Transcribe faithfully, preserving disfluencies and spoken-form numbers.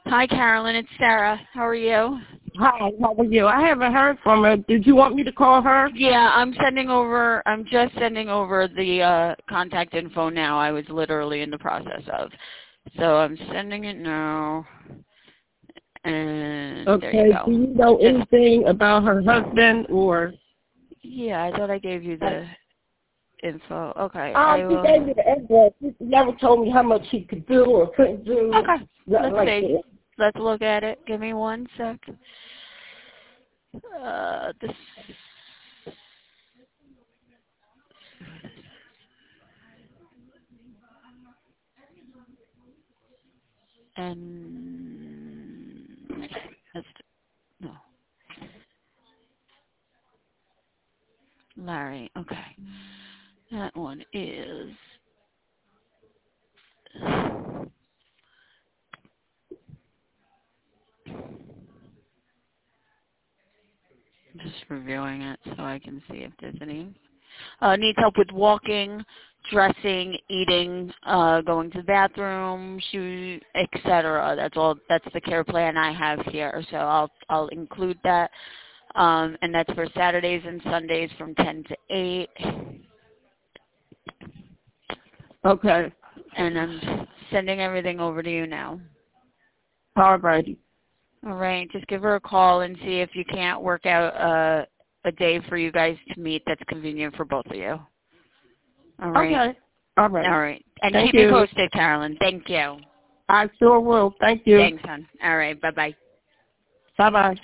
Hi, Carolyn. It's Sarah. How are you? Hi, how are you? I haven't heard from her. Did you want me to call her? Yeah, I'm sending over, I'm just sending over the uh, contact info now. I was literally in the process of. So I'm sending it now. And Okay, there you go. do you know Just, anything about her husband or? yeah, I thought I gave you the info. Okay, I Um, he will. gave me the address. He never told me how much he could do or couldn't do. Okay, Nothing let's like see. that. Let's look at it. Give me one sec. Uh, this. And that's, no, Larry. Okay, that one is. Just reviewing it so I can see if there's any. Uh, needs help with walking, dressing, eating, uh, going to the bathroom, shoes, et cetera. That's all. That's the care plan I have here. So I'll I'll include that. Um, and that's for Saturdays and Sundays from ten to eight. Okay. And I'm sending everything over to you now. All righty. All right. Just give her a call and see if you can't work out uh, a day for you guys to meet that's convenient for both of you. All right. Okay. All right. All right. And Thank keep me you. posted, Carolyn. Thank you. I sure will. Thank you. Thanks, hon. All right. Bye-bye. Bye-bye.